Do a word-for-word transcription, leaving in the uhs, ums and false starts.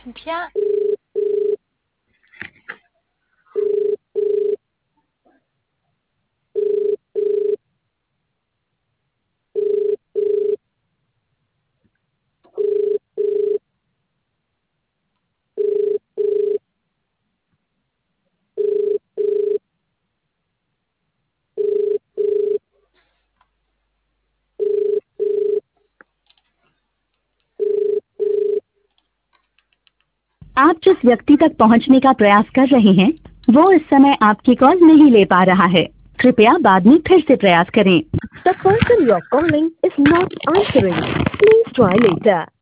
Cynthia? आप जिस व्यक्ति तक पहुंचने का प्रयास कर रहे हैं वो इस समय आपकी कॉल नहीं ले पा रहा है। कृपया बाद में फिर से प्रयास करें। The person you're calling is not answering. Please try later.